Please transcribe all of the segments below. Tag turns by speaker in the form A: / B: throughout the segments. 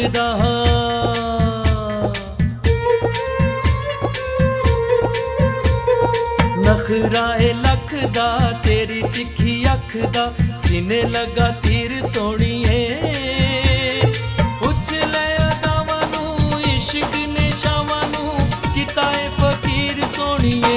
A: दा नखराए लख दा तेरी तिखी अख दा सीने लगा तीर सोनिए उछले अदावां नू इश्क ने शावां नू कीता ए फकीर सोनिए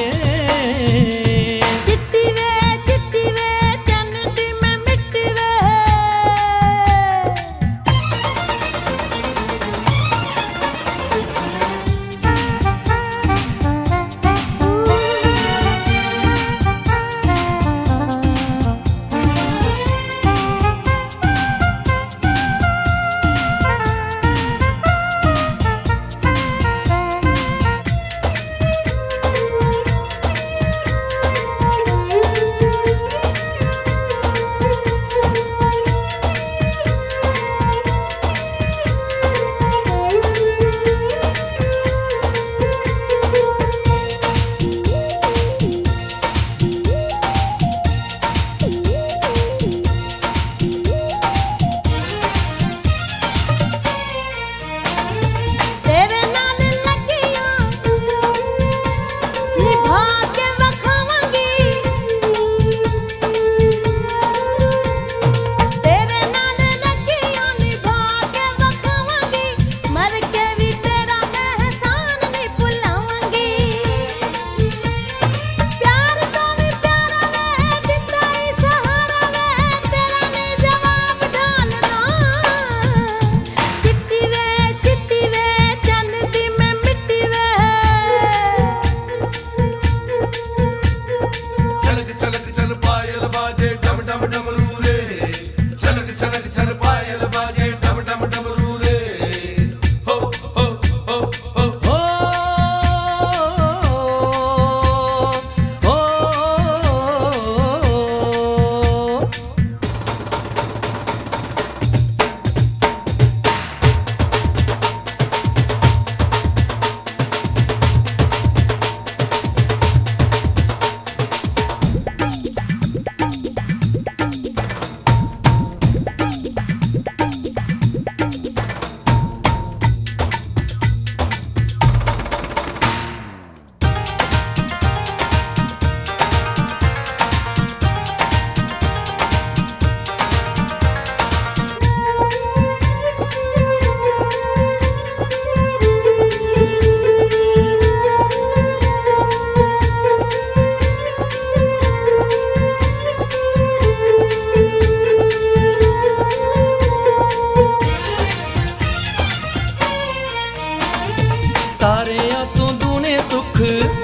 A: तारियां तू दूने सुख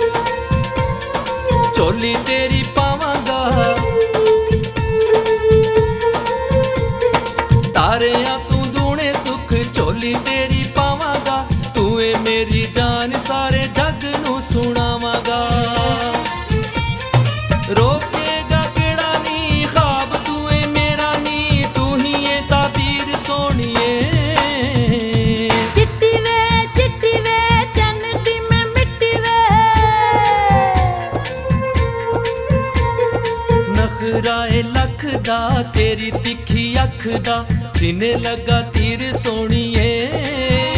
A: चोली तेरी पावांगा तारियां तू दूने सुख चोली तेरी पावांगा तू ए मेरी जान सारे जग नू सुनावांगा रोकेगा केड़ा नी ख्वाब तू ए मेरा नी तू ही ए ताबीर सोनिए नखराए लख दा तेरी तिखी अख दा सीने लगा तीर सोनिए